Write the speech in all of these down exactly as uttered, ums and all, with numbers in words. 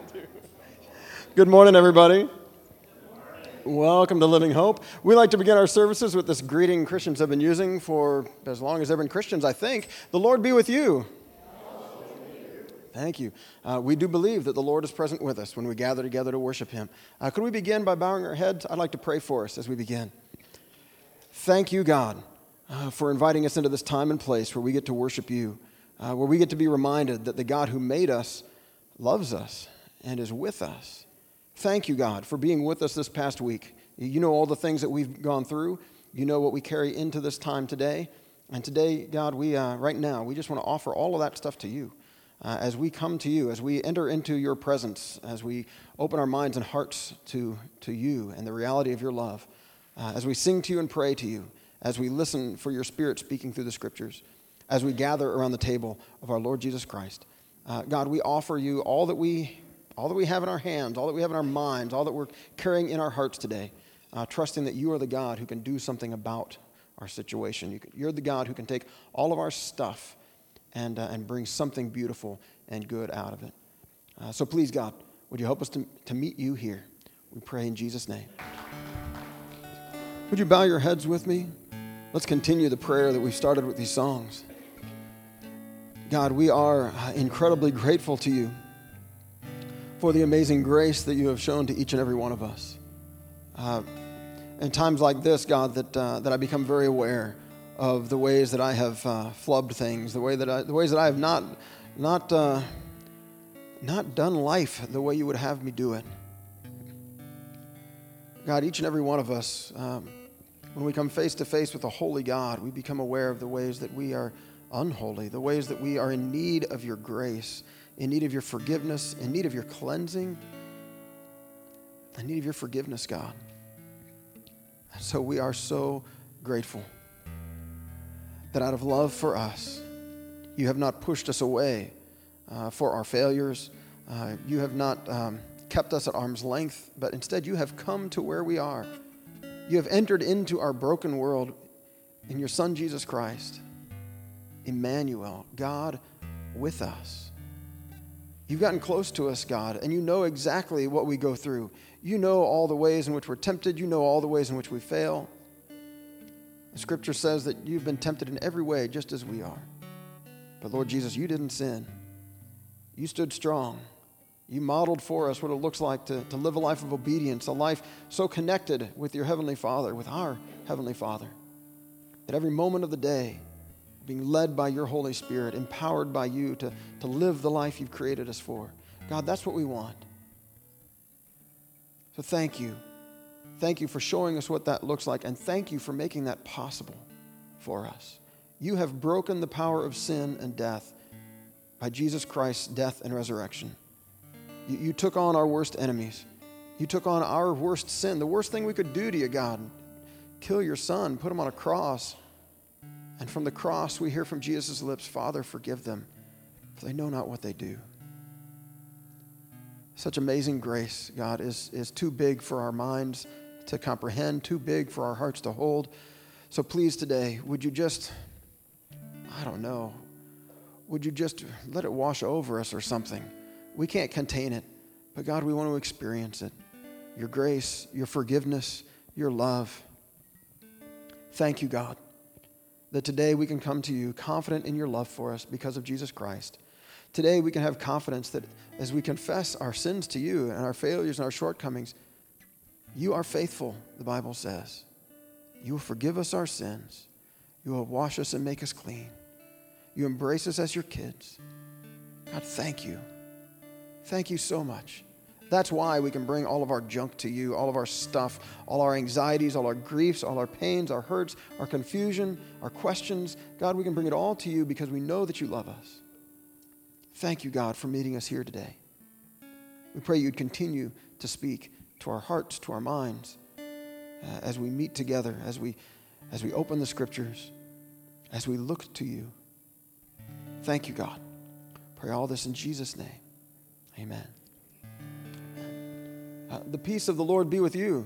Good morning, everybody. Welcome to Living Hope. We like to begin our services with this greeting Christians have been using for as long as they've been Christians, I think. The Lord be with you. Thank you. Uh, we do believe that the Lord is present with us when we gather together to worship Him. Uh, could we begin by bowing our heads? I'd like to pray for us as we begin. Thank you, God, uh, for inviting us into this time and place where we get to worship You, uh, where we get to be reminded that the God who made us loves us and is with us. Thank you, God, for being with us this past week. You know all the things that we've gone through. You know what we carry into this time today. And today, God, we uh, right now, we just want to offer all of that stuff to You. Uh, as we come to You, as we enter into Your presence, as we open our minds and hearts to, to You and the reality of Your love, uh, as we sing to You and pray to You, as we listen for Your Spirit speaking through the Scriptures, as we gather around the table of our Lord Jesus Christ. Uh, God, we offer You all that we all that we have in our hands, all that we have in our minds, all that we're carrying in our hearts today, uh, trusting that You are the God who can do something about our situation. You can, you're the God who can take all of our stuff and uh, and bring something beautiful and good out of it. Uh, so please, God, would You help us to, to meet You here? We pray in Jesus' name. Would you bow your heads with me? Let's continue the prayer that we started with these songs. God, we are incredibly grateful to You for the amazing grace that You have shown to each and every one of us. Uh, in times like this, God, that uh, that I become very aware of the ways that I have uh, flubbed things, the way that I, the ways that I have not not uh, not done life the way You would have me do it. God, each and every one of us, um, when we come face to face with a holy God, we become aware of the ways that we are unholy, the ways that we are in need of Your grace, in need of Your forgiveness, in need of Your cleansing, in need of Your forgiveness, God. And so we are so grateful that out of love for us, You have not pushed us away uh, for our failures. Uh, you have not um, kept us at arm's length, but instead You have come to where we are. You have entered into our broken world in Your Son, Jesus Christ, Emmanuel, God with us. You've gotten close to us, God, and You know exactly what we go through. You know all the ways in which we're tempted. You know all the ways in which we fail. The Scripture says that You've been tempted in every way, just as we are. But Lord Jesus, You didn't sin. You stood strong. You modeled for us what it looks like to, to live a life of obedience, a life so connected with Your Heavenly Father, with our Heavenly Father, that every moment of the day, being led by Your Holy Spirit, empowered by You to, to live the life You've created us for. God, that's what we want. So thank You. Thank You for showing us what that looks like, and thank You for making that possible for us. You have broken the power of sin and death by Jesus Christ's death and resurrection. You, you took on our worst enemies. You took on our worst sin, the worst thing we could do to You, God. Kill Your Son, put Him on a cross. And from the cross, we hear from Jesus' lips, Father, forgive them, for they know not what they do. Such amazing grace, God, is, is too big for our minds to comprehend, too big for our hearts to hold. So please today, would You just, I don't know, would You just let it wash over us or something? We can't contain it, but God, we want to experience it. Your grace, Your forgiveness, Your love. Thank You, God, that today we can come to You confident in Your love for us because of Jesus Christ. Today we can have confidence that as we confess our sins to You and our failures and our shortcomings, You are faithful, the Bible says. You will forgive us our sins. You will wash us and make us clean. You embrace us as Your kids. God, thank You. Thank You so much. That's why we can bring all of our junk to You, all of our stuff, all our anxieties, all our griefs, all our pains, our hurts, our confusion, our questions. God, we can bring it all to You because we know that You love us. Thank You, God, for meeting us here today. We pray You'd continue to speak to our hearts, to our minds, uh, as we meet together, as we, as we open the Scriptures, as we look to You. Thank You, God. Pray all this in Jesus' name. Amen. Uh, the peace of the Lord be with you.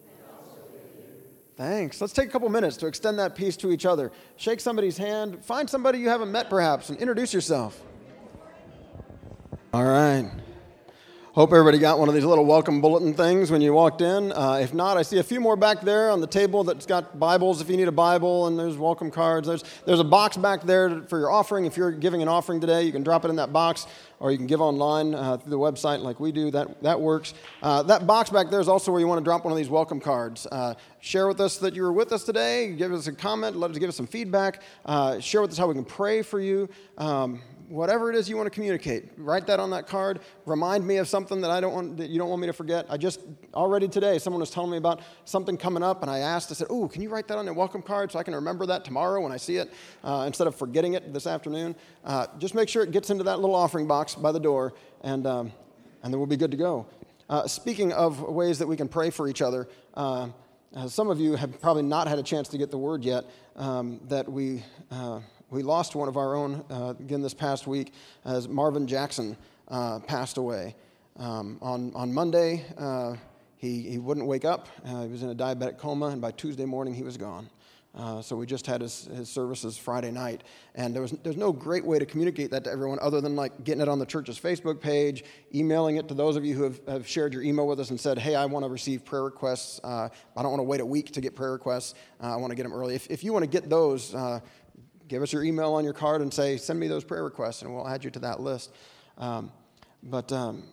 Thanks. Let's take a couple minutes to extend that peace to each other. Shake somebody's hand. Find somebody you haven't met perhaps and introduce yourself. All right. Hope everybody got one of these little welcome bulletin things when you walked in. Uh, if not, I see a few more back there on the table that's got Bibles if you need a Bible, and there's welcome cards. There's, there's a box back there for your offering. If you're giving an offering today, you can drop it in that box, or you can give online uh, through the website like we do. That, that works. Uh, that box back there is also where you want to drop one of these welcome cards. Uh, share with us that you were with us today. Give us a comment. Let us give us some feedback. Uh, share with us how we can pray for you. Um, Whatever it is you want to communicate, write that on that card. Remind me of something that I don't want, that you don't want me to forget. I just, already today, someone was telling me about something coming up, and I asked, I said, oh, can you write that on a welcome card so I can remember that tomorrow when I see it, uh, instead of forgetting it this afternoon? Uh, just make sure it gets into that little offering box by the door, and, um, and then we'll be good to go. Uh, speaking of ways that we can pray for each other, uh, uh, some of you have probably not had a chance to get the word yet, um, that we... Uh, We lost one of our own, uh, again, this past week, as Marvin Jackson uh, passed away. Um, on, on Monday, uh, he, he wouldn't wake up. Uh, he was in a diabetic coma, and by Tuesday morning, he was gone. Uh, so we just had his, his services Friday night. And there was there's no great way to communicate that to everyone other than like getting it on the church's Facebook page, emailing it to those of you who have, have shared your email with us and said, hey, I want to receive prayer requests. Uh, I don't want to wait a week to get prayer requests. Uh, I want to get them early. If, if you want to get those, uh, give us your email on your card and say, send me those prayer requests, and we'll add you to that list. Um, but, um,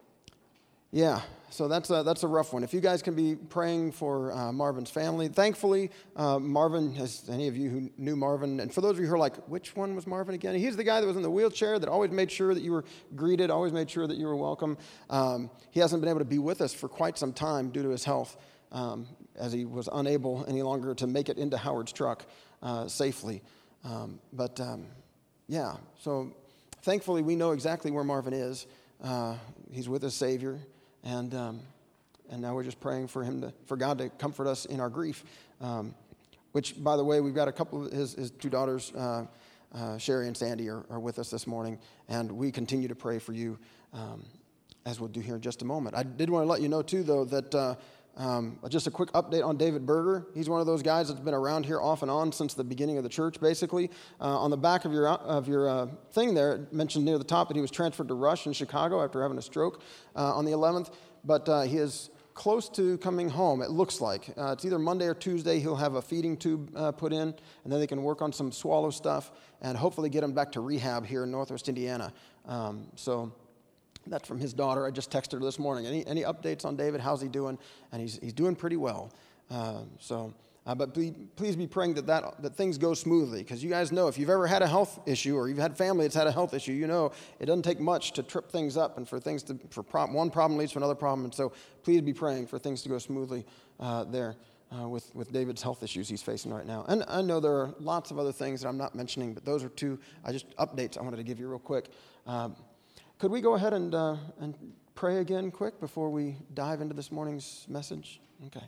yeah, so that's a, that's a rough one. If you guys can be praying for uh, Marvin's family. Thankfully, uh, Marvin, as any of you who knew Marvin, and for those of you who are like, which one was Marvin again? He's the guy that was in the wheelchair that always made sure that you were greeted, always made sure that you were welcome. Um, he hasn't been able to be with us for quite some time due to his health, um, as he was unable any longer to make it into Howard's truck uh, safely. Um, but, um, yeah, so thankfully we know exactly where Marvin is. Uh, he's with his Savior, and um, and now we're just praying for him to, for God to comfort us in our grief, um, which, by the way, we've got a couple of his, his two daughters, uh, uh, Sherry and Sandy, are, are with us this morning, and we continue to pray for you, um, as we'll do here in just a moment. I did want to let you know, too, though, that... Uh, Um, just a quick update on David Berger. He's one of those guys that's been around here off and on since the beginning of the church, basically. Uh, on the back of your of your uh, thing there, it mentioned near the top that he was transferred to Rush in Chicago after having a stroke uh, on the eleventh. But uh, he is close to coming home, it looks like. Uh, it's either Monday or Tuesday. He'll have a feeding tube uh, put in, and then they can work on some swallow stuff and hopefully get him back to rehab here in Northwest Indiana. Um, so... That's from his daughter. I just texted her this morning. Any any updates on David? How's he doing? And he's he's doing pretty well. Uh, so, uh, but please, please be praying that, that that things go smoothly, because you guys know if you've ever had a health issue or you've had family that's had a health issue, you know it doesn't take much to trip things up and for things to for pro- one problem leads to another problem. And so, please be praying for things to go smoothly uh, there uh, with with David's health issues he's facing right now. And I know there are lots of other things that I'm not mentioning, but those are two I just updates I wanted to give you real quick. Um, Could we go ahead and uh, and pray again quick before we dive into this morning's message? Okay.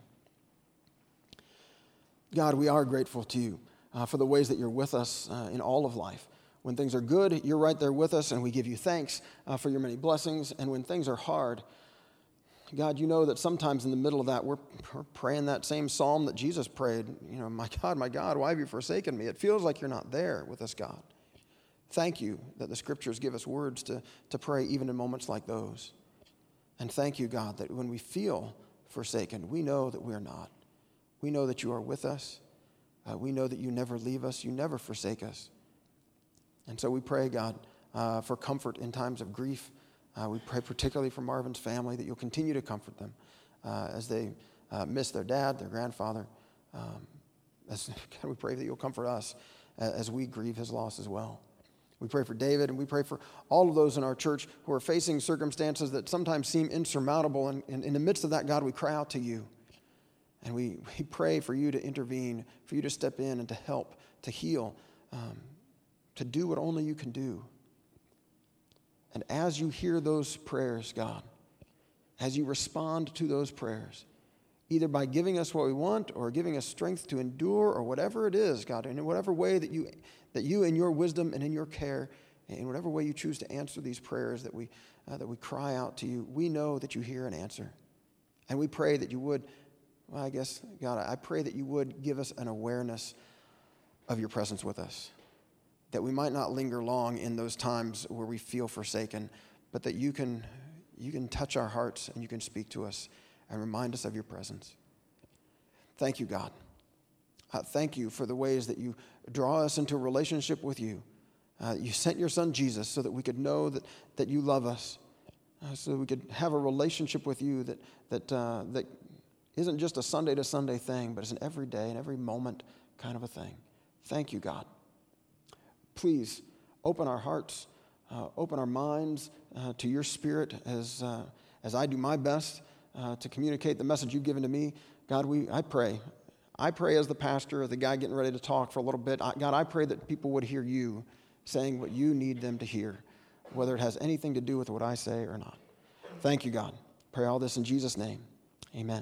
God, we are grateful to you uh, for the ways that you're with us uh, in all of life. When things are good, you're right there with us, and we give you thanks uh, for your many blessings. And when things are hard, God, you know that sometimes in the middle of that, we're, we're praying that same psalm that Jesus prayed. You know, my God, my God, why have you forsaken me? It feels like you're not there with us, God. Thank you that the scriptures give us words to, to pray even in moments like those. And thank you, God, that when we feel forsaken, we know that we are not. We know that you are with us. Uh, we know that you never leave us. You never forsake us. And so we pray, God, uh, for comfort in times of grief. Uh, we pray particularly for Marvin's family, that you'll continue to comfort them uh, as they uh, miss their dad, their grandfather. Um, as, God, we pray that you'll comfort us as we grieve his loss as well. We pray for David, and we pray for all of those in our church who are facing circumstances that sometimes seem insurmountable. And, and in the midst of that, God, we cry out to you. And we, we pray for you to intervene, for you to step in and to help, to heal, um, to do what only you can do. And as you hear those prayers, God, as you respond to those prayers, either by giving us what we want or giving us strength to endure or whatever it is, God, in whatever way that you that you in your wisdom and in your care, in whatever way you choose to answer these prayers that we uh, that we cry out to you, we know that you hear and answer. And we pray that you would, well, I guess, God, I pray that you would give us an awareness of your presence with us, that we might not linger long in those times where we feel forsaken, but that you can you can touch our hearts and you can speak to us and remind us of your presence. Thank you, God. Uh, thank you for the ways that you draw us into a relationship with you. Uh, you sent your son Jesus so that we could know that, that you love us, uh, so that we could have a relationship with you that, that, uh, that isn't just a Sunday to Sunday thing, but is an every day and every moment kind of a thing. Thank you, God. Please open our hearts, uh, open our minds uh, to your spirit as, uh, as I do my best uh, to communicate the message you've given to me. God, we I pray. I pray as the pastor, the guy getting ready to talk for a little bit. I, God, I pray that people would hear you saying what you need them to hear, whether it has anything to do with what I say or not. Thank you, God. Pray all this in Jesus' name. Amen.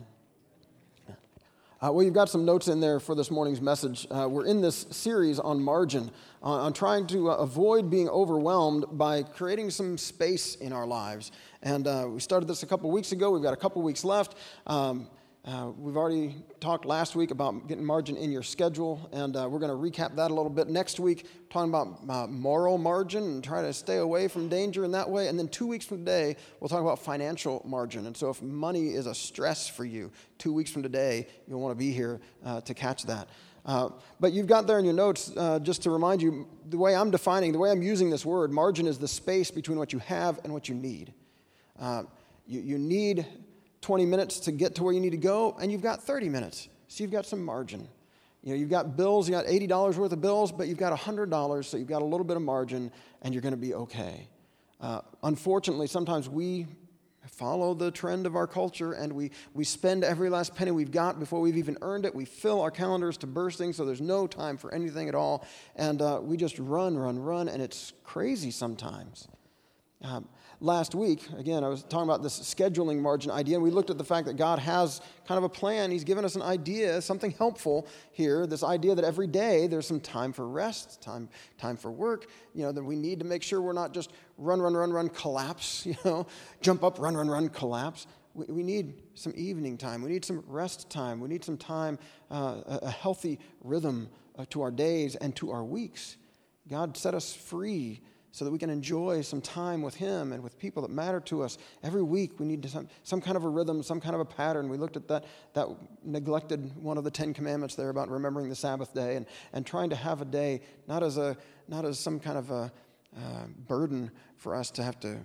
Uh, well, you've got some notes in there for this morning's message. Uh, we're in this series on margin, uh, on trying to uh, avoid being overwhelmed by creating some space in our lives. And uh, we started this a couple weeks ago. We've got a couple weeks left. Um, Uh, we've already talked last week about getting margin in your schedule, and uh, we're going to recap that a little bit next week, talking about uh, moral margin and try to stay away from danger in that way. And then two weeks from today, we'll talk about financial margin. And so if money is a stress for you, two weeks from today, you'll want to be here uh, to catch that. Uh, but you've got there in your notes, uh, just to remind you, the way I'm defining, the way I'm using this word, margin is the space between what you have and what you need. Uh, you, you need twenty minutes to get to where you need to go, and you've got thirty minutes. So you've got some margin. You know, you've got bills, you got eighty dollars worth of bills, but you've got one hundred dollars, so you've got a little bit of margin, and you're going to be okay. Uh, unfortunately, sometimes we follow the trend of our culture, and we, we spend every last penny we've got before we've even earned it. We fill our calendars to bursting, so there's no time for anything at all, and uh, we just run, run, run, and it's crazy sometimes. Um, Last week, again, I was talking about this scheduling margin idea, and we looked at the fact that God has kind of a plan. He's given us an idea, something helpful here, this idea that every day there's some time for rest, time time for work, you know, that we need to make sure we're not just run, run, run, run, collapse, you know, jump up, run, run, run, collapse. We, we need some evening time. We need some rest time. We need some time, uh, a, a healthy rhythm uh, to our days and to our weeks. God set us free so that we can enjoy some time with him and with people that matter to us. Every week we need some, some kind of a rhythm, some kind of a pattern. We looked at that, that neglected one of the Ten Commandments there about remembering the Sabbath day and, and trying to have a day not as a not as some kind of a uh, burden for us to have to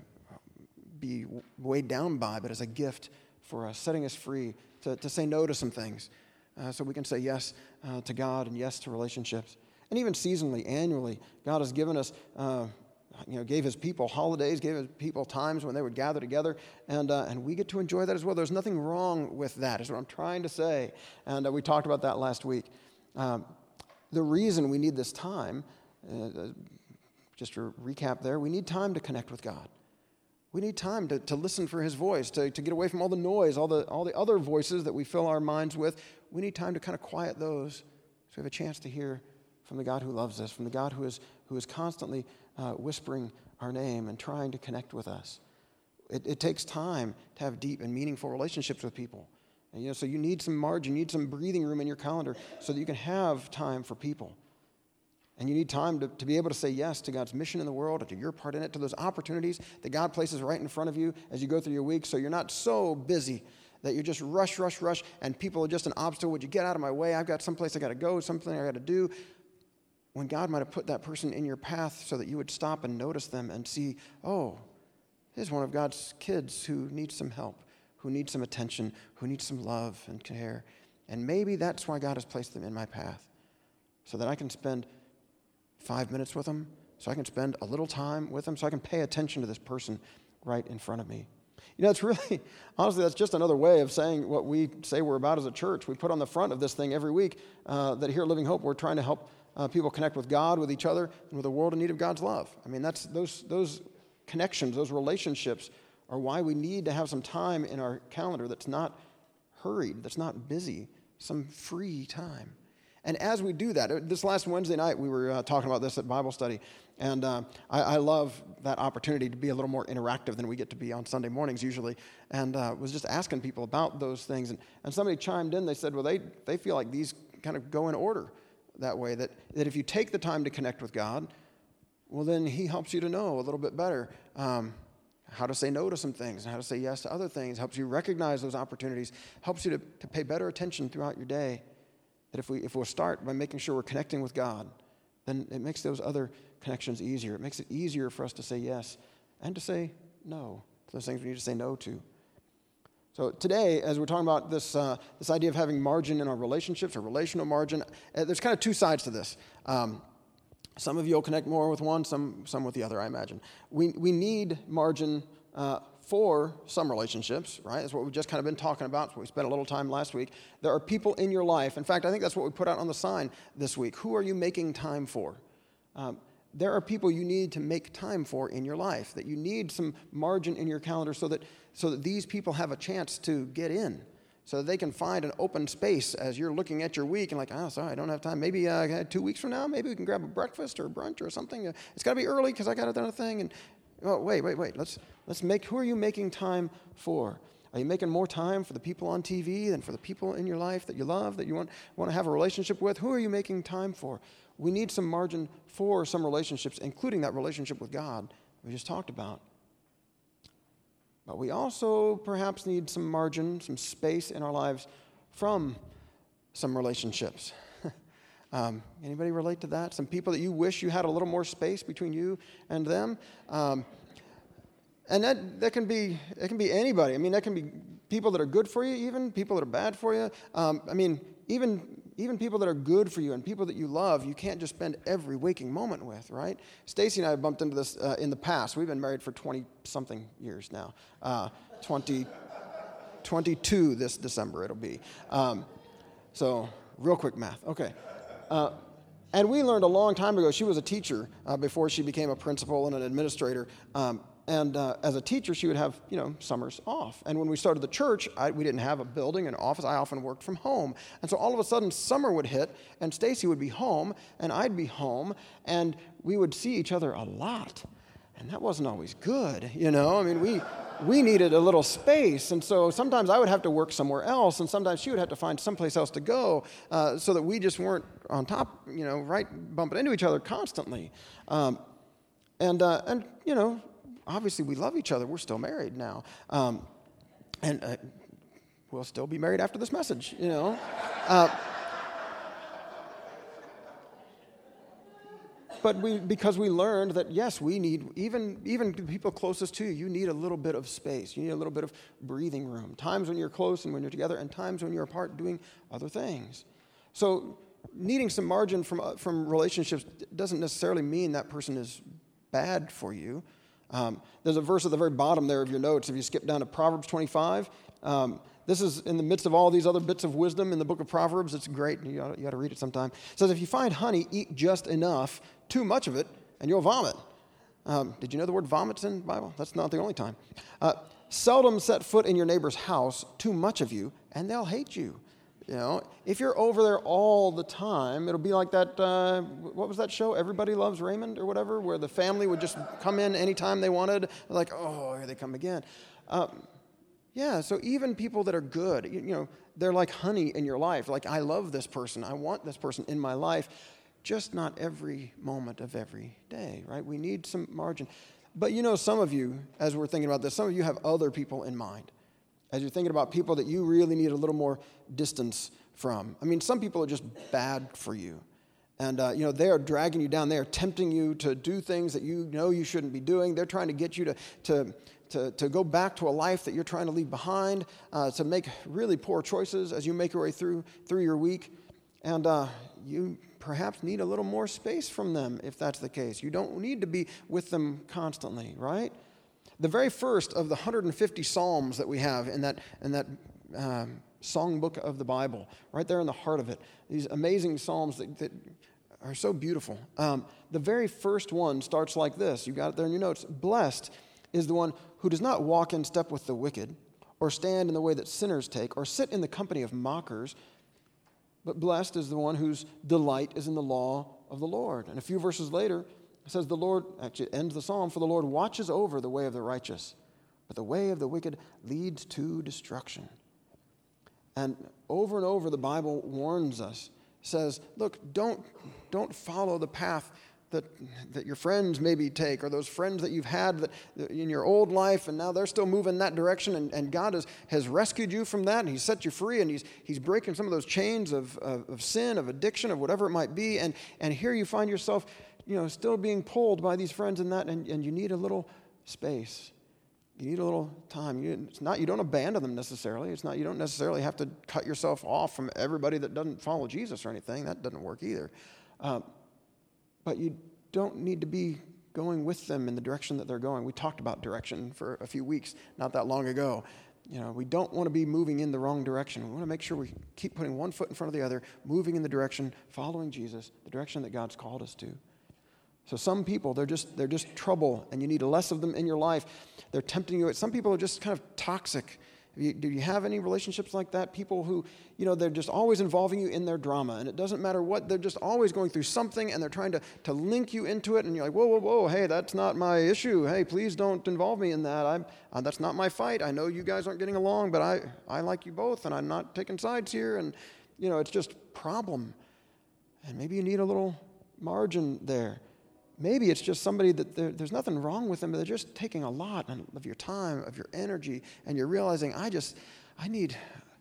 be weighed down by, but as a gift for us, setting us free to, to say no to some things uh, so we can say yes uh, to God and yes to relationships. And even seasonally, annually, God has given us uh, You know, gave his people holidays, gave his people times when they would gather together, and uh, and we get to enjoy that as well. There's nothing wrong with that, is what I'm trying to say. And uh, we talked about that last week. Um, the reason we need this time, uh, just to recap there, we need time to connect with God. We need time to, to listen for his voice, to, to get away from all the noise, all the all the other voices that we fill our minds with. We need time to kind of quiet those so we have a chance to hear from the God who loves us, from the God who is who is constantly uh, whispering our name and trying to connect with us. It, it takes time to have deep and meaningful relationships with people. And, you know, so you need some margin, you need some breathing room in your calendar so that you can have time for people. And you need time to, to be able to say yes to God's mission in the world and to your part in it, to those opportunities that God places right in front of you as you go through your week, so you're not so busy that you just rush, rush, rush, and people are just an obstacle. Would you get out of my way? I've got someplace I got to go, something I got to do. When God might have put that person in your path so that you would stop and notice them and see, oh, here's one of God's kids who needs some help, who needs some attention, who needs some love and care. And maybe that's why God has placed them in my path, so that I can spend five minutes with them, so I can spend a little time with them, so I can pay attention to this person right in front of me. You know, it's really, honestly, that's just another way of saying what we say we're about as a church. We put on the front of this thing every week uh, that here at Living Hope, we're trying to help Uh, people connect with God, with each other, and with a world in need of God's love. I mean, that's those those connections, those relationships are why we need to have some time in our calendar that's not hurried, that's not busy, some free time. And as we do that, this last Wednesday night, we were uh, talking about this at Bible study, and uh, I, I love that opportunity to be a little more interactive than we get to be on Sunday mornings usually, and uh, was just asking people about those things. And, and somebody chimed in, they said, well, they, they feel like these kind of go in order that way, that, that if you take the time to connect with God, well, then he helps you to know a little bit better um, how to say no to some things and how to say yes to other things, helps you recognize those opportunities, helps you to, to pay better attention throughout your day. That if we if we'll start by making sure we're connecting with God, then it makes those other connections easier. It makes it easier for us to say yes and to say no to those things we need to say no to. So today, as we're talking about this uh, this idea of having margin in our relationships, or relational margin, uh, there's kind of two sides to this. Um, some of you will connect more with one, some some with the other, I imagine. We we need margin uh, for some relationships, right? That's what we've just kind of been talking about. So we spent a little time last week. There are people in your life. In fact, I think that's what we put out on the sign this week. Who are you making time for? Um, there are people you need to make time for in your life, that you need some margin in your calendar so that so that these people have a chance to get in, so that they can find an open space as you're looking at your week and like, oh, sorry, I don't have time. Maybe uh, two weeks from now, maybe we can grab a breakfast or a brunch or something. Uh, it's got to be early because I got another thing. And oh, wait, wait, wait. Let's let's make. Who are you making time for? Are you making more time for the people on T V than for the people in your life that you love, that you want want to have a relationship with? Who are you making time for? We need some margin for some relationships, including that relationship with God we just talked about. But we also perhaps need some margin, some space in our lives from some relationships. um, anybody relate to that? Some people that you wish you had a little more space between you and them? Um, and that, that can be, it can be anybody. I mean, that can be people that are good for you even, people that are bad for you. Um, I mean, even even people that are good for you and people that you love, you can't just spend every waking moment with, right? Stacy and I have bumped into this uh, in the past. We've been married for twenty-something years now. Uh, twenty, twenty-two this December it'll be. Um, so real quick math. Okay. Uh, and we learned a long time ago, she was a teacher uh, before she became a principal and an administrator. Um, And uh, as a teacher, she would have, you know, summers off. And when we started the church, I, we didn't have a building, an office. I often worked from home. And so all of a sudden, summer would hit, and Stacy would be home, and I'd be home, and we would see each other a lot. And that wasn't always good, you know. I mean, we we needed a little space. And so sometimes I would have to work somewhere else, and sometimes she would have to find someplace else to go uh, so that we just weren't on top, you know, right, bumping into each other constantly. Um, and, uh, and, you know, obviously, we love each other. We're still married now. Um, and uh, we'll still be married after this message, you know. Uh, but we, because we learned that, yes, we need, even, even the people closest to you, you need a little bit of space. You need a little bit of breathing room. Times when you're close and when you're together, and times when you're apart doing other things. So needing some margin from, uh, from relationships doesn't necessarily mean that person is bad for you. Um, there's a verse at the very bottom there of your notes. If you skip down to Proverbs twenty-five, um, this is in the midst of all these other bits of wisdom in the book of Proverbs. It's great. You ought, you ought to read it sometime. It says, if you find honey, eat just enough, too much of it, and you'll vomit. Um, did you know the word vomit's in the Bible? That's not the only time. Uh, seldom set foot in your neighbor's house, too much of you, and they'll hate you. You know, if you're over there all the time, it'll be like that, uh, what was that show, Everybody Loves Raymond or whatever, where the family would just come in anytime they wanted, like, oh, here they come again. Um, yeah, so even people that are good, you, you know, they're like honey in your life. Like, I love this person. I want this person in my life. Just not every moment of every day, right? We need some margin. But you know, some of you, as we're thinking about this, some of you have other people in mind. As you're thinking about people that you really need a little more distance from. I mean, some people are just bad for you. And, uh, you know, they are dragging you down. They are tempting you to do things that you know you shouldn't be doing. They're trying to get you to to to, to go back to a life that you're trying to leave behind, uh, to make really poor choices as you make your way through through your week. And uh, you perhaps need a little more space from them if that's the case. You don't need to be with them constantly, right? The very first of the one hundred fifty Psalms that we have in that in that um, songbook of the Bible, right there in the heart of it, these amazing Psalms that, that are so beautiful. Um, the very first one starts like this. You got it there in your notes. Blessed is the one who does not walk in step with the wicked, or stand in the way that sinners take, or sit in the company of mockers, but blessed is the one whose delight is in the law of the Lord. And a few verses later, it says the Lord, actually it ends the psalm, for the Lord watches over the way of the righteous, but the way of the wicked leads to destruction. And over and over the Bible warns us, says, look, don't, don't follow the path that that your friends maybe take, or those friends that you've had that, in your old life, and now they're still moving that direction, and, and God has, has rescued you from that, and he's set you free, and he's he's breaking some of those chains of, of, of sin, of addiction, of whatever it might be, and, and here you find yourself, you know, still being pulled by these friends and that, and, and you need a little space. You need a little time. You, it's not, you don't abandon them necessarily. It's not, you don't necessarily have to cut yourself off from everybody that doesn't follow Jesus or anything. That doesn't work either. Um, but you don't need to be going with them in the direction that they're going. We talked about direction for a few weeks not that long ago. You know, we don't want to be moving in the wrong direction. We want to make sure we keep putting one foot in front of the other, moving in the direction, following Jesus, the direction that God's called us to. So some people, they're just they're just trouble, and you need less of them in your life. They're tempting you. Some people are just kind of toxic. You, do you have any relationships like that? People who, you know, they're just always involving you in their drama, and it doesn't matter what, they're just always going through something, and they're trying to, to link you into it, and you're like, whoa, whoa, whoa, hey, that's not my issue. Hey, please don't involve me in that. I'm, uh, that's not my fight. I know you guys aren't getting along, but I, I like you both, and I'm not taking sides here, and, you know, it's just problem. And maybe you need a little margin there. Maybe it's just somebody that there, there's nothing wrong with them, but they're just taking a lot of your time, of your energy, and you're realizing, I just, I need,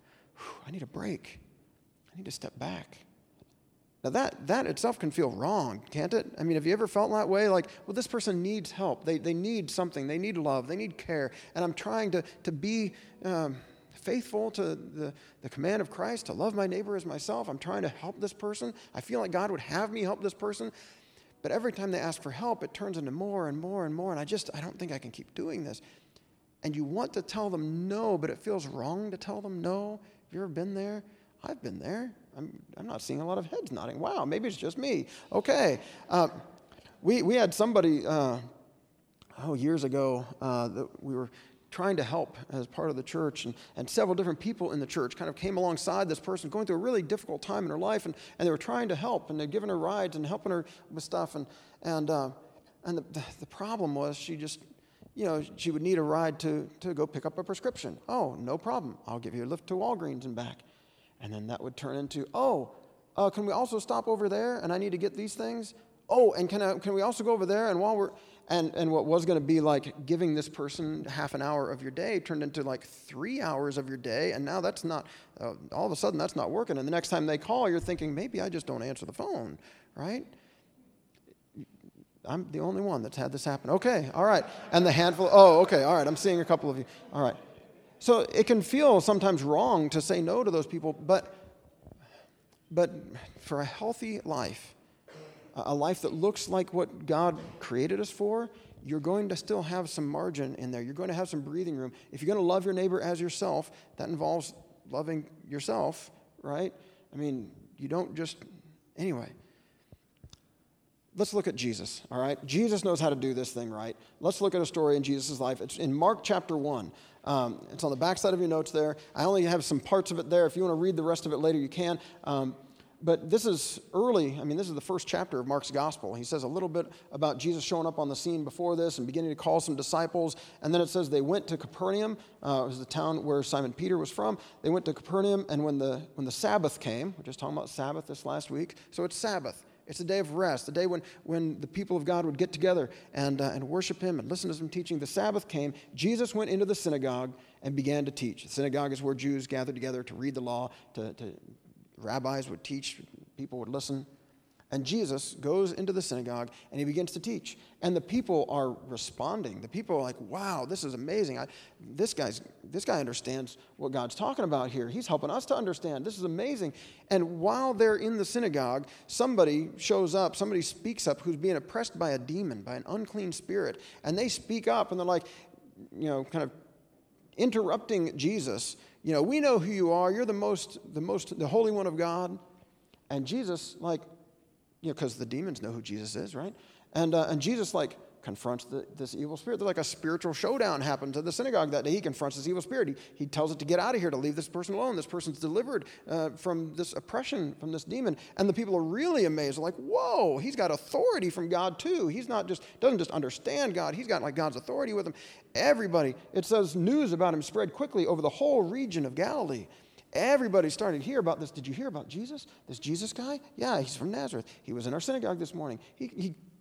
I need a break. I need to step back. Now that, that itself can feel wrong, can't it? I mean, have you ever felt that way? Like, well, this person needs help. They, they need something. They need love. They need care. And I'm trying to, to be um, faithful to the, the command of Christ, to love my neighbor as myself. I'm trying to help this person. I feel like God would have me help this person. But every time they ask for help, it turns into more and more and more. And I just, I don't think I can keep doing this. And you want to tell them no, but it feels wrong to tell them no. Have you ever been there? I've been there. I'm, I'm not seeing a lot of heads nodding. Wow, maybe it's just me. Okay. Uh, we, we had somebody, uh, oh, years ago, uh, that we were trying to help as part of the church, and, and several different people in the church kind of came alongside this person going through a really difficult time in her life, and, and they were trying to help, and they're giving her rides and helping her with stuff, and and uh, and the, the the problem was she just, you know, she would need a ride to to go pick up a prescription. Oh, no problem. I'll give you a lift to Walgreens and back. And then that would turn into, oh, uh, can we also stop over there, and I need to get these things? Oh, and can I, can we also go over there, and while we're And and what was going to be like giving this person half an hour of your day turned into like three hours of your day, and now that's not, uh, all of a sudden that's not working. And the next time they call, you're thinking, maybe I just don't answer the phone, right? I'm the only one that's had this happen. Okay, all right. And the handful, oh, okay, all right, I'm seeing a couple of you. All right. So it can feel sometimes wrong to say no to those people, but but for a healthy life, a life that looks like what God created us for, you're going to still have some margin in there. You're going to have some breathing room. If you're going to love your neighbor as yourself, that involves loving yourself, right? I mean, you don't just, anyway. Let's look at Jesus, all right? Jesus knows how to do this thing right. Let's look at a story in Jesus' life. It's in Mark chapter one. Um, it's on the backside of your notes there. I only have some parts of it there. If you want to read the rest of it later, you can. Um, But this is early, I mean, this is the first chapter of Mark's gospel. He says a little bit about Jesus showing up on the scene before this and beginning to call some disciples. And then it says they went to Capernaum. Uh, it was the town where Simon Peter was from. They went to Capernaum, and when the when the Sabbath came, we were just talking about Sabbath this last week. So it's Sabbath. It's a day of rest, the day when, when the people of God would get together and, uh, and worship him and listen to some teaching. The Sabbath came. Jesus went into the synagogue and began to teach. The synagogue is where Jews gathered together to read the law, to, to rabbis would teach, people would listen. And Jesus goes into the synagogue and he begins to teach. And the people are responding. The people are like, wow, this is amazing. I, this guy's this guy understands what God's talking about here. He's helping us to understand. This is amazing. And while they're in the synagogue, somebody shows up, somebody speaks up who's being oppressed by a demon, by an unclean spirit. And they speak up and they're like, you know, kind of interrupting Jesus. You know, we know who you are. You're the most, the most, the Holy One of God. And Jesus, like, you know, because the demons know who Jesus is, right? And uh, and Jesus, like, confronts the, this evil spirit. There's like a spiritual showdown happens at the synagogue that day. He confronts this evil spirit. He, he tells it to get out of here, to leave this person alone. This person's delivered uh, from this oppression, from this demon. And the people are really amazed. They're like, whoa, he's got authority from God too. He's not just, doesn't just understand God. He's got like God's authority with him. Everybody, it says news about him spread quickly over the whole region of Galilee. Everybody's starting to hear about this. Did you hear about Jesus? This Jesus guy? Yeah, he's from Nazareth. He was in our synagogue this morning. He, he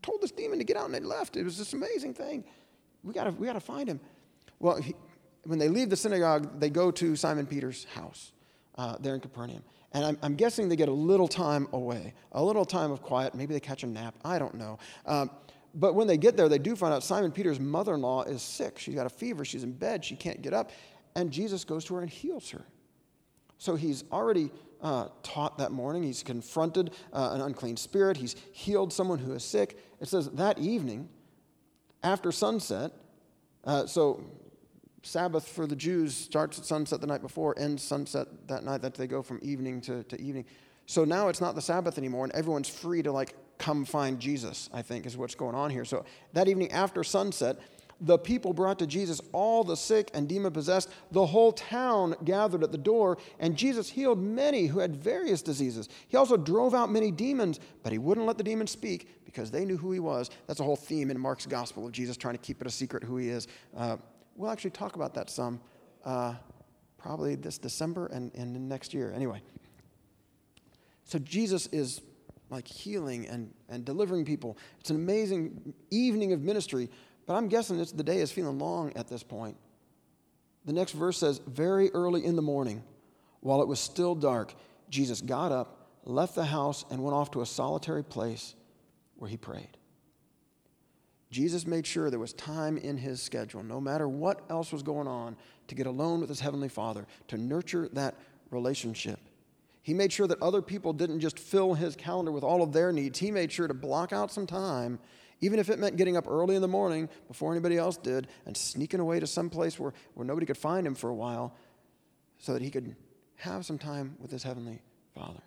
told this demon to get out, and they left. It was this amazing thing. We got to we got to find him. Well, he, when they leave the synagogue, they go to Simon Peter's house uh, there in Capernaum. And I'm, I'm guessing they get a little time away, a little time of quiet. Maybe they catch a nap. I don't know. Um, but when they get there, they do find out Simon Peter's mother-in-law is sick. She's got a fever. She's in bed. She can't get up. And Jesus goes to her and heals her. So he's already uh, taught that morning. He's confronted uh, an unclean spirit. He's healed someone who is sick. It says that evening, after sunset, uh, so Sabbath for the Jews starts at sunset the night before, ends sunset that night, that they go from evening to, to evening. So now it's not the Sabbath anymore, and everyone's free to like come find Jesus, I think is what's going on here. So that evening after sunset, the people brought to Jesus all the sick and demon-possessed. The whole town gathered at the door, and Jesus healed many who had various diseases. He also drove out many demons, but he wouldn't let the demons speak because they knew who he was. That's a whole theme in Mark's gospel of Jesus trying to keep it a secret who he is. Uh, we'll actually talk about that some, uh, probably this December and, and next year. Anyway, so Jesus is like healing and, and delivering people. It's an amazing evening of ministry. But I'm guessing it's, the day is feeling long at this point. The next verse says, very early in the morning, while it was still dark, Jesus got up, left the house, and went off to a solitary place where he prayed. Jesus made sure there was time in his schedule, no matter what else was going on, to get alone with his heavenly Father, to nurture that relationship. He made sure that other people didn't just fill his calendar with all of their needs. He made sure to block out some time, even if it meant getting up early in the morning before anybody else did and sneaking away to some place where, where nobody could find him for a while so that he could have some time with his heavenly Father.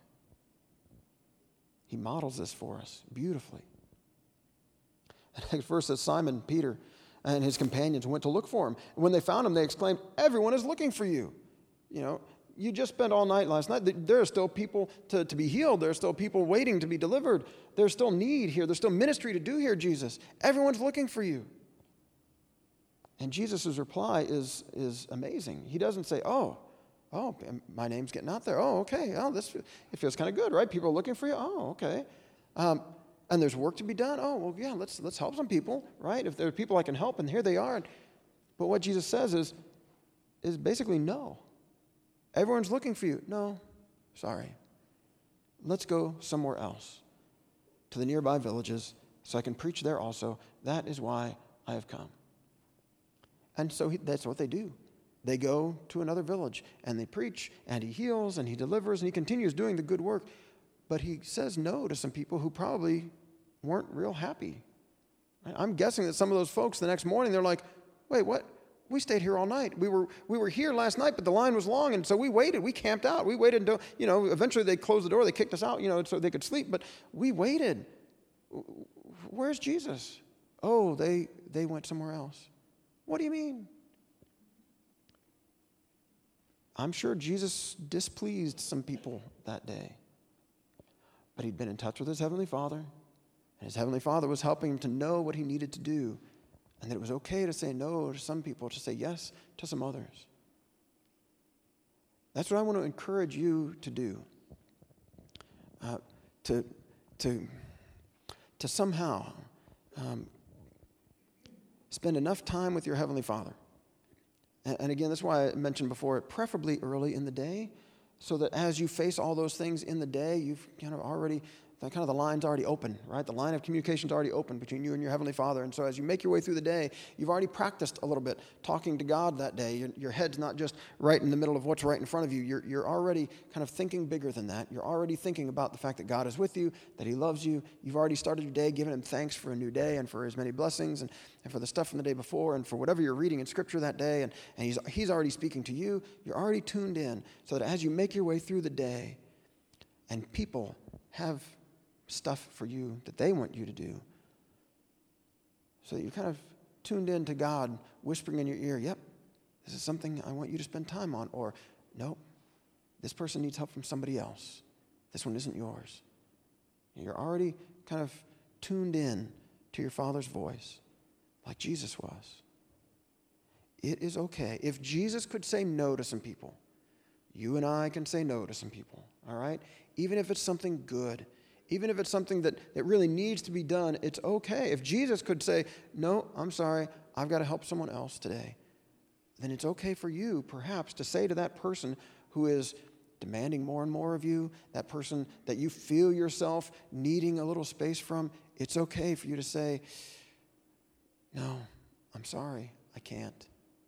He models this for us beautifully. The next verse says, Simon Peter and his companions went to look for him. And when they found him, they exclaimed, everyone is looking for you. You know, you just spent all night last night. There are still people to, to be healed. There are still people waiting to be delivered. There's still need here. There's still ministry to do here, Jesus. Everyone's looking for you. And Jesus' reply is, is amazing. He doesn't say, oh, oh, my name's getting out there. Oh, okay. Oh, this it feels kind of good, right? People are looking for you. Oh, okay. Um, and there's work to be done. Oh, well, yeah, let's let's help some people, right? If there are people I can help, and here they are. But what Jesus says is, is basically no. Everyone's looking for you. No, sorry. Let's go somewhere else, to the nearby villages, so I can preach there also. That is why I have come. And so he, that's what they do. They go to another village, and they preach, and he heals, and he delivers, and he continues doing the good work. But he says no to some people who probably weren't real happy. I'm guessing that some of those folks the next morning, they're like, wait, what? We stayed here all night. We were we were here last night, but the line was long, and so we waited. We camped out. We waited until, you know, eventually they closed the door. They kicked us out, you know, so they could sleep, but we waited. Where's Jesus? Oh, they they went somewhere else. What do you mean? I'm sure Jesus displeased some people that day, but he'd been in touch with his heavenly Father, and his heavenly Father was helping him to know what he needed to do. And that it was okay to say no to some people, to say yes to some others. That's what I want to encourage you to do. Uh, to, to, to somehow um, spend enough time with your Heavenly Father. And, and again, that's why I mentioned before, preferably early in the day, so that as you face all those things in the day, you've kind of already... That kind of the line's already open, right? The line of communication's already open between you and your Heavenly Father. And so as you make your way through the day, you've already practiced a little bit talking to God that day. Your, your head's not just right in the middle of what's right in front of you. You're, you're already kind of thinking bigger than that. You're already thinking about the fact that God is with you, that he loves you. You've already started your day giving him thanks for a new day and for his many blessings and, and for the stuff from the day before and for whatever you're reading in Scripture that day. And, and he's, he's already speaking to you. You're already tuned in so that as you make your way through the day and people have stuff for you that they want you to do, so that you're kind of tuned in to God whispering in your ear, yep, this is something I want you to spend time on, or nope, this person needs help from somebody else. This one isn't yours. You're already kind of tuned in to your Father's voice like Jesus was. It is okay. If Jesus could say no to some people, you and I can say no to some people, all right? Even if it's something good. Even if it's something that, that really needs to be done, it's okay. If Jesus could say, no, I'm sorry, I've got to help someone else today, then it's okay for you, perhaps, to say to that person who is demanding more and more of you, that person that you feel yourself needing a little space from, it's okay for you to say, no, I'm sorry, I can't.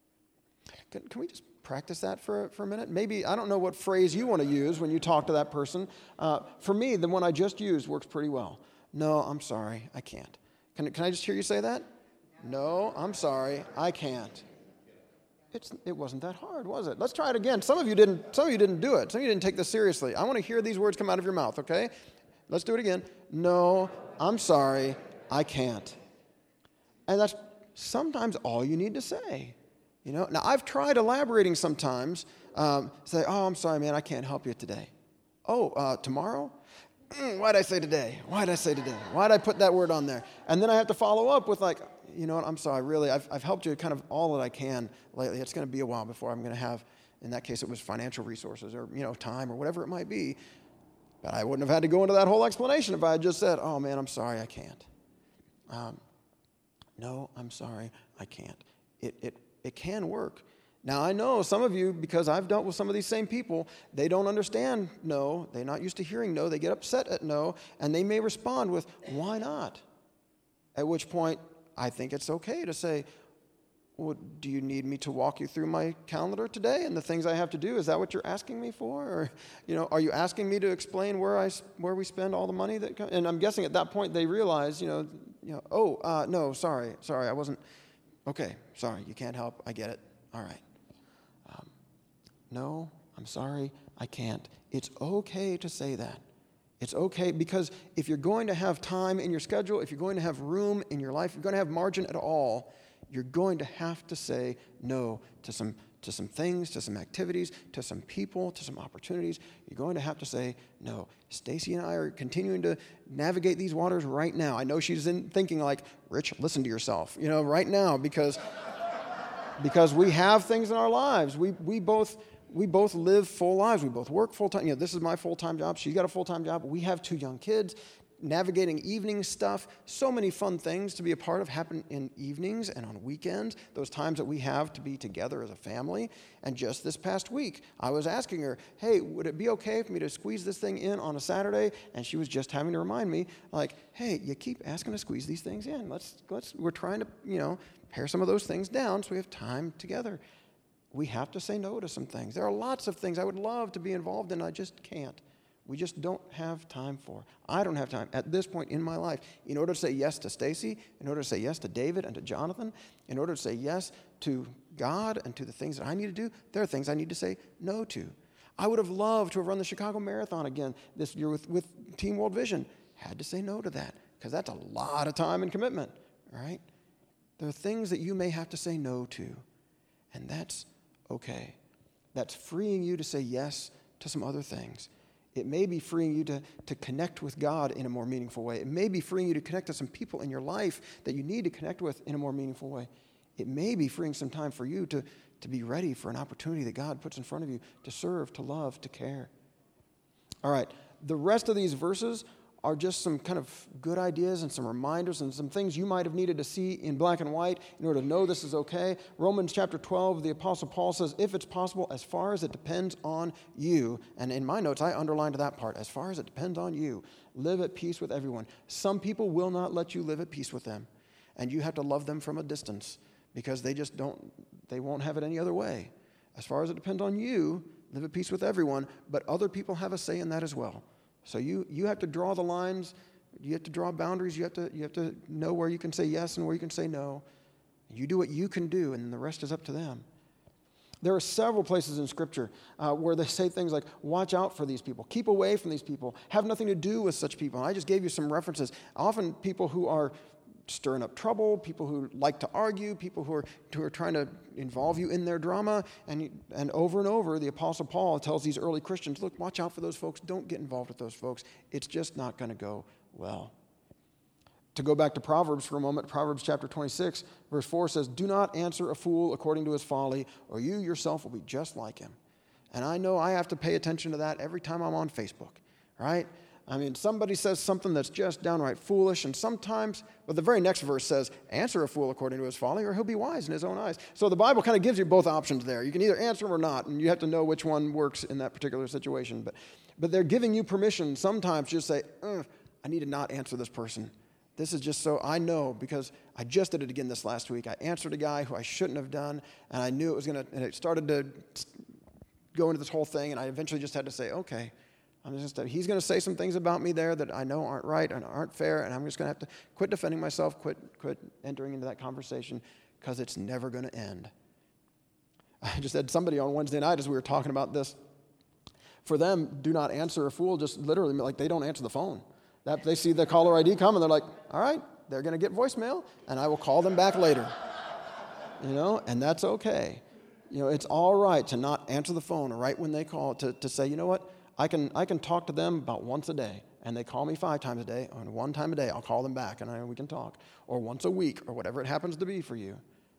Can, can we just practice that for, for a minute? Maybe, I don't know what phrase you want to use when you talk to that person. Uh, for me, the one I just used works pretty well. No, I'm sorry, I can't. Can, can I just hear you say that? No, I'm sorry, I can't. It's, it wasn't that hard, was it? Let's try it again. Some of you didn't, some of you didn't do it. Some of you didn't take this seriously. I want to hear these words come out of your mouth, okay? Let's do it again. No, I'm sorry, I can't. And that's sometimes all you need to say. You know, now I've tried elaborating sometimes. Um, say, oh, I'm sorry, man, I can't help you today. Oh, uh, tomorrow? Mm, why'd I say today? Why'd I say today? Why'd I put that word on there? And then I have to follow up with like, you know what, I'm sorry, really, I've, I've helped you kind of all that I can lately. It's going to be a while before I'm going to have, in that case, it was financial resources or, you know, time or whatever it might be. But I wouldn't have had to go into that whole explanation if I had just said, oh, man, I'm sorry, I can't. Um, no, I'm sorry, I can't. It, it, it can work. Now, I know some of you, because I've dealt with some of these same people, they don't understand no. They're not used to hearing no. They get upset at no, and they may respond with, why not? At which point, I think it's okay to say, well, do you need me to walk you through my calendar today and the things I have to do? Is that what you're asking me for? Or, you know, are you asking me to explain where I where we spend all the money that comes? And I'm guessing at that point they realize, you know, you know, oh, uh, no, sorry, sorry, I wasn't. Okay, sorry, you can't help. I get it. All right. Um, no, I'm sorry, I can't. It's okay to say that. It's okay, because if you're going to have time in your schedule, if you're going to have room in your life, if you're going to have margin at all, you're going to have to say no to some to some things, to some activities, to some people, to some opportunities. You're going to have to say no. Stacy and I are continuing to navigate these waters right now. I know she's in thinking like, Rich, listen to yourself, you know, right now, because because we have things in our lives. We we both we both live full lives. We both work full time. You know, this is my full-time job. She's got a full-time job. We have two young kids. Navigating evening stuff, so many fun things to be a part of happen in evenings and on weekends, those times that we have to be together as a family. And just this past week, I was asking her, hey, would it be okay for me to squeeze this thing in on a Saturday? And she was just having to remind me, like, hey, you keep asking to squeeze these things in. Let's, let's, we're trying to, you know, pare some of those things down so we have time together. We have to say no to some things. There are lots of things I would love to be involved in, I just can't. We just don't have time for. I don't have time at this point in my life. In order to say yes to Stacy, in order to say yes to David and to Jonathan, in order to say yes to God and to the things that I need to do, there are things I need to say no to. I would have loved to have run the Chicago Marathon again this year with, with Team World Vision. Had to say no to that because that's a lot of time and commitment, right? There are things that you may have to say no to, and that's okay. That's freeing you to say yes to some other things. It may be freeing you to, to connect with God in a more meaningful way. It may be freeing you to connect to some people in your life that you need to connect with in a more meaningful way. It may be freeing some time for you to, to be ready for an opportunity that God puts in front of you to serve, to love, to care. All right, the rest of these verses are just some kind of good ideas and some reminders and some things you might have needed to see in black and white in order to know this is okay. Romans chapter twelve, the Apostle Paul says, if it's possible, as far as it depends on you, and in my notes I underlined that part, as far as it depends on you, live at peace with everyone. Some people will not let you live at peace with them, and you have to love them from a distance because they just don't, they won't have it any other way. As far as it depends on you, live at peace with everyone, but other people have a say in that as well. So you you have to draw the lines, you have to draw boundaries, you have to you have to know where you can say yes and where you can say no. You do what you can do, and the rest is up to them. There are several places in Scripture uh, where they say things like, watch out for these people, keep away from these people, have nothing to do with such people. And I just gave you some references. Often people who are stirring up trouble, people who like to argue, people who are who are trying to involve you in their drama. And, and over and over, the Apostle Paul tells these early Christians, look, watch out for those folks. Don't get involved with those folks. It's just not going to go well. To go back to Proverbs for a moment, Proverbs chapter twenty-six, verse four says, do not answer a fool according to his folly, or you yourself will be just like him. And I know I have to pay attention to that every time I'm on Facebook, right? I mean, somebody says something that's just downright foolish, and sometimes, but the very next verse says, answer a fool according to his folly, or he'll be wise in his own eyes. So the Bible kind of gives you both options there. You can either answer them or not, and you have to know which one works in that particular situation. But, but they're giving you permission sometimes to just say, I need to not answer this person. This is just so I know, because I just did it again this last week. I answered a guy who I shouldn't have done, and I knew it was going to, and it started to go into this whole thing, and I eventually just had to say, okay, I'm just, he's going to say some things about me there that I know aren't right and aren't fair, and I'm just going to have to quit defending myself, quit, quit entering into that conversation, because it's never going to end. I just had somebody on Wednesday night as we were talking about this. For them, do not answer a fool, just literally like they don't answer the phone. That they see the caller I D come, and they're like, all right, they're going to get voicemail, and I will call them back later. You know, and that's okay. You know, it's all right to not answer the phone right when they call, to, to say, you know what, I can I can talk to them about once a day, and they call me five times a day, and one time a day I'll call them back, and I, we can talk, or once a week, or whatever it happens to be for you.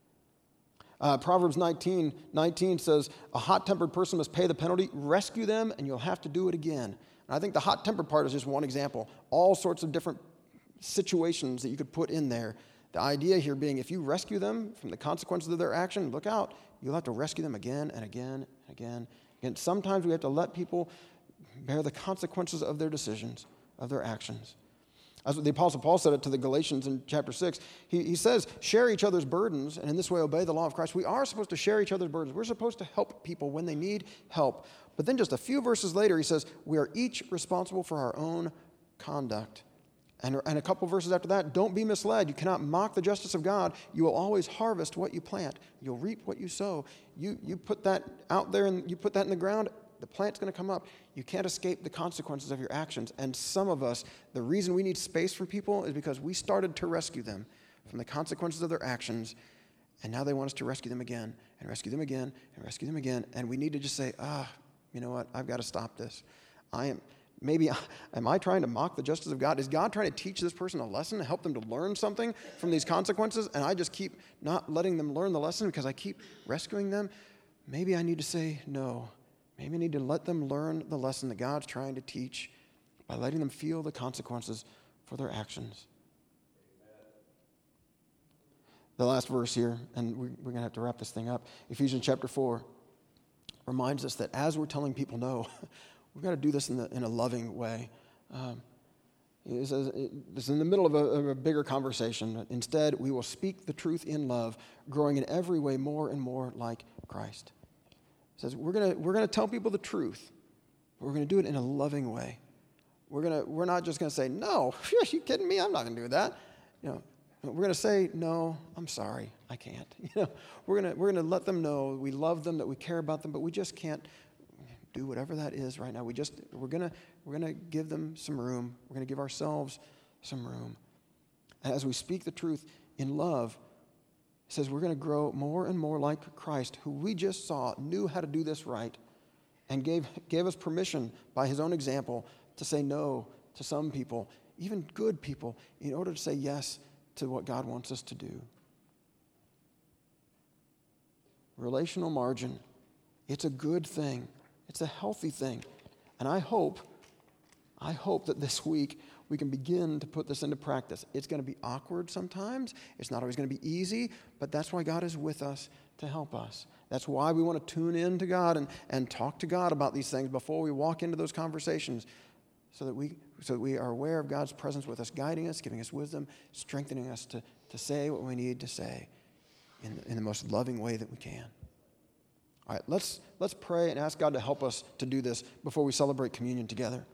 Uh, Proverbs nineteen nineteen says, a hot-tempered person must pay the penalty. Rescue them, and you'll have to do it again. And I think the hot-tempered part is just one example. All sorts of different situations that you could put in there. The idea here being, if you rescue them from the consequences of their action, look out. You'll have to rescue them again and again and again. And sometimes we have to let people bear the consequences of their decisions, of their actions. As the Apostle Paul said it to the Galatians in chapter six, he, he says, share each other's burdens, and in this way obey the law of Christ. We are supposed to share each other's burdens. We're supposed to help people when they need help. But then just a few verses later, he says, we are each responsible for our own conduct. And, and a couple verses after that, don't be misled. You cannot mock the justice of God. You will always harvest what you plant. You'll reap what you sow. You, you put that out there and you put that in the ground, the plant's going to come up. You can't escape the consequences of your actions. And some of us, the reason we need space from people is because we started to rescue them from the consequences of their actions, and now they want us to rescue them again, and rescue them again, and rescue them again. And we need to just say, ah, you know what, I've got to stop this. I am, maybe, am I trying to mock the justice of God? Is God trying to teach this person a lesson, to help them to learn something from these consequences, and I just keep not letting them learn the lesson because I keep rescuing them? Maybe I need to say no. Maybe I need to let them learn the lesson that God's trying to teach by letting them feel the consequences for their actions. The last verse here, and we're going to have to wrap this thing up, Ephesians chapter four reminds us that as we're telling people no, we've got to do this in, the, in a loving way. Um, it says, it's in the middle of a, of a bigger conversation. Instead, we will speak the truth in love, growing in every way more and more like Christ. It says we're gonna we're gonna tell people the truth, but we're gonna do it in a loving way. We're gonna we're not just gonna say no. Are you kidding me? I'm not gonna do that. You know, we're gonna say no. I'm sorry, I can't. You know, we're gonna we're gonna let them know we love them, that we care about them, but we just can't do whatever that is right now. We just we're gonna we're gonna give them some room. We're gonna give ourselves some room. And as we speak the truth in love, it says we're going to grow more and more like Christ, who we just saw knew how to do this right and gave, gave us permission by his own example to say no to some people, even good people, in order to say yes to what God wants us to do. Relational margin, it's a good thing. It's a healthy thing. And I hope, I hope that this week we can begin to put this into practice. It's going to be awkward sometimes. It's not always going to be easy, but that's why God is with us to help us. That's why we want to tune in to God and, and talk to God about these things before we walk into those conversations, so that we so that we are aware of God's presence with us, guiding us, giving us wisdom, strengthening us to, to say what we need to say in the, in the most loving way that we can. All right, let's let's pray and ask God to help us to do this before we celebrate communion together.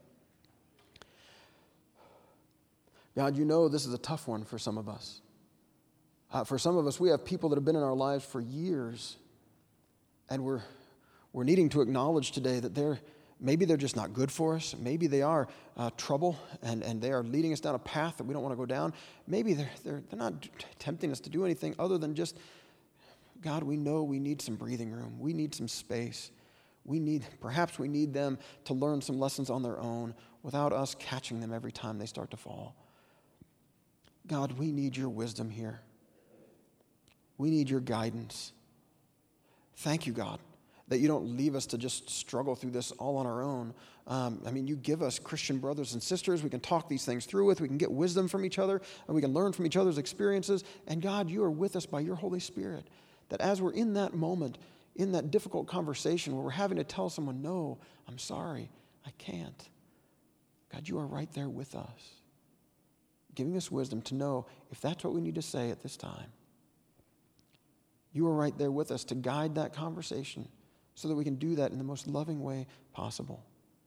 God, you know this is a tough one for some of us. Uh, for some of us, we have people that have been in our lives for years, and we're we're needing to acknowledge today that they're maybe they're just not good for us. Maybe they are uh, trouble, and, and they are leading us down a path that we don't want to go down. Maybe they're they're they're not tempting us to do anything other than just, God, we know we need some breathing room. We need some space. We need perhaps we need them to learn some lessons on their own without us catching them every time they start to fall. God, we need your wisdom here. We need your guidance. Thank you, God, that you don't leave us to just struggle through this all on our own. Um, I mean, you give us Christian brothers and sisters we can talk these things through with. We can get wisdom from each other, and we can learn from each other's experiences. And God, you are with us by your Holy Spirit, that as we're in that moment, in that difficult conversation where we're having to tell someone, no, I'm sorry, I can't. God, you are right there with us, giving us wisdom to know if that's what we need to say at this time. You are right there with us to guide that conversation so that we can do that in the most loving way possible.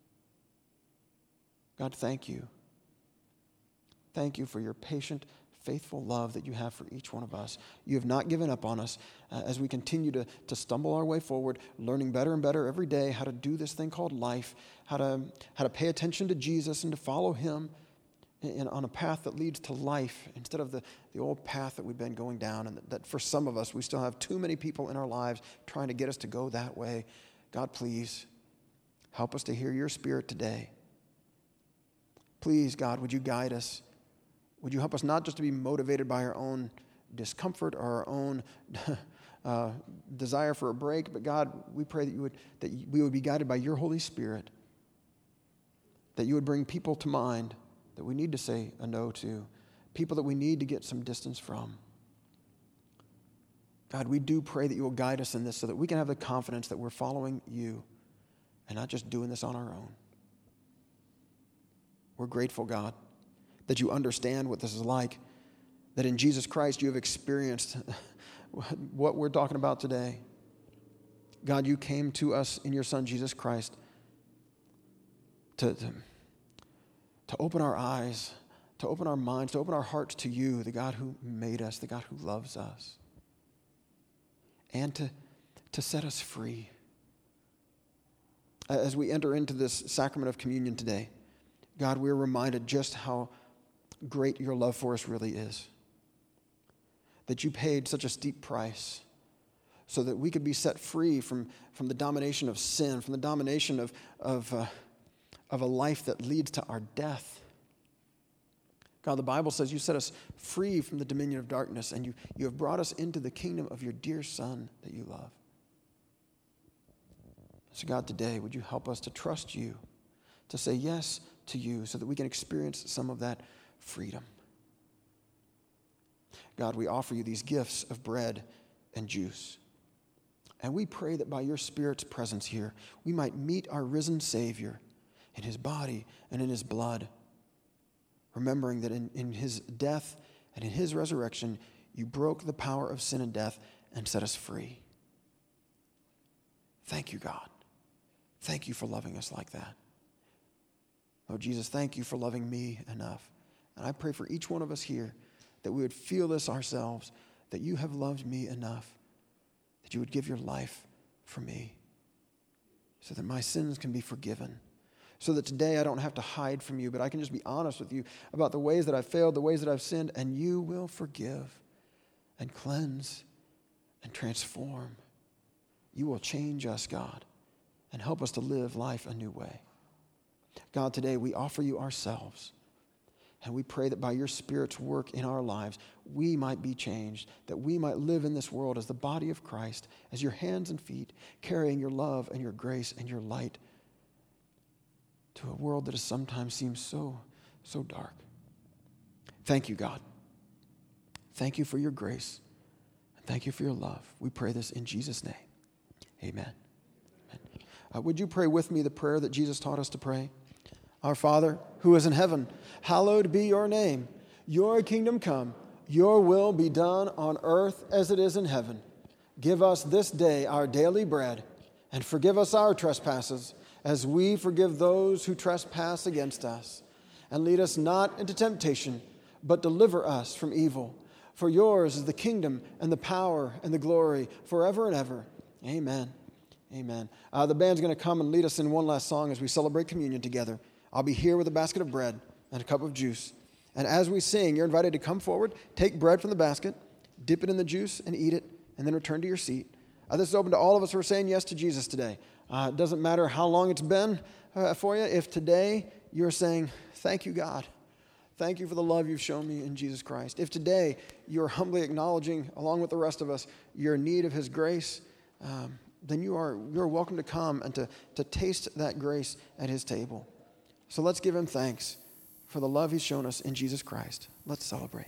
God, thank you. Thank you for your patient, faithful love that you have for each one of us. You have not given up on us uh, as we continue to, to stumble our way forward, learning better and better every day how to do this thing called life, how to, how to pay attention to Jesus and to follow him in, on a path that leads to life instead of the, the old path that we've been going down, and that, that for some of us, we still have too many people in our lives trying to get us to go that way. God, please help us to hear your Spirit today. Please, God, would you guide us? Would you help us not just to be motivated by our own discomfort or our own uh, desire for a break, but God, we pray that you would that we would be guided by your Holy Spirit, that you would bring people to mind that we need to say a no to, people that we need to get some distance from. God, we do pray that you will guide us in this so that we can have the confidence that we're following you and not just doing this on our own. We're grateful, God, that you understand what this is like, that in Jesus Christ you have experienced what we're talking about today. God, you came to us in your Son, Jesus Christ, to, to, to open our eyes, to open our minds, to open our hearts to you, the God who made us, the God who loves us, and to, to set us free. As we enter into this sacrament of communion today, God, we're reminded just how great your love for us really is. That you paid such a steep price so that we could be set free from, from the domination of sin, from the domination of, of, uh, of a life that leads to our death. God, the Bible says you set us free from the dominion of darkness, and you, you have brought us into the kingdom of your dear Son that you love. So God, today, would you help us to trust you, to say yes to you so that we can experience some of that freedom. God, we offer you these gifts of bread and juice. And we pray that by your Spirit's presence here, we might meet our risen Savior in his body and in his blood, remembering that in, in his death and in his resurrection, you broke the power of sin and death and set us free. Thank you, God. Thank you for loving us like that. Oh, Jesus, thank you for loving me enough. And I pray for each one of us here that we would feel this ourselves, that you have loved me enough, that you would give your life for me so that my sins can be forgiven, so that today I don't have to hide from you, but I can just be honest with you about the ways that I've failed, the ways that I've sinned, and you will forgive and cleanse and transform. You will change us, God, and help us to live life a new way. God, today we offer you ourselves, and we pray that by your Spirit's work in our lives, we might be changed, that we might live in this world as the body of Christ, as your hands and feet, carrying your love and your grace and your light to a world that has sometimes seemed so, so dark. Thank you, God. Thank you for your grace, and thank you for your love. We pray this in Jesus' name. Amen. Amen. Uh, would you pray with me the prayer that Jesus taught us to pray? Our Father, who is in heaven, hallowed be your name. Your kingdom come, your will be done on earth as it is in heaven. Give us this day our daily bread, and forgive us our trespasses, as we forgive those who trespass against us. And lead us not into temptation, but deliver us from evil. For yours is the kingdom and the power and the glory forever and ever. Amen. Amen. Uh, the band's going to come and lead us in one last song as we celebrate communion together. I'll be here with a basket of bread and a cup of juice. And as we sing, you're invited to come forward, take bread from the basket, dip it in the juice and eat it, and then return to your seat. Uh, this is open to all of us who are saying yes to Jesus today. Uh, it doesn't matter how long it's been uh, for you. If today you're saying, thank you, God. Thank you for the love you've shown me in Jesus Christ. If today you're humbly acknowledging, along with the rest of us, your need of his grace, um, then you are, you are welcome to come and to, to taste that grace at his table. So let's give him thanks for the love he's shown us in Jesus Christ. Let's celebrate.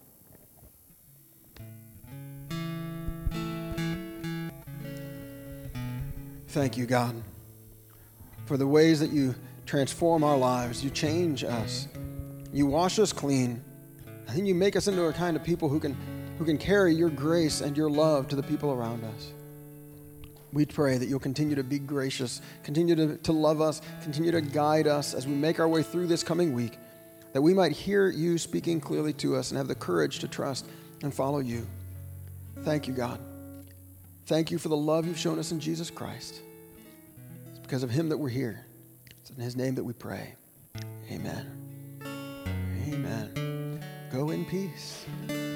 Thank you, God, for the ways that you transform our lives. You change us. You wash us clean. And then you make us into a kind of people who can, who can carry your grace and your love to the people around us. We pray that you'll continue to be gracious, continue to, to love us, continue to guide us as we make our way through this coming week, that we might hear you speaking clearly to us and have the courage to trust and follow you. Thank you, God. Thank you for the love you've shown us in Jesus Christ. It's because of him that we're here. It's in his name that we pray. Amen. Amen. Go in peace.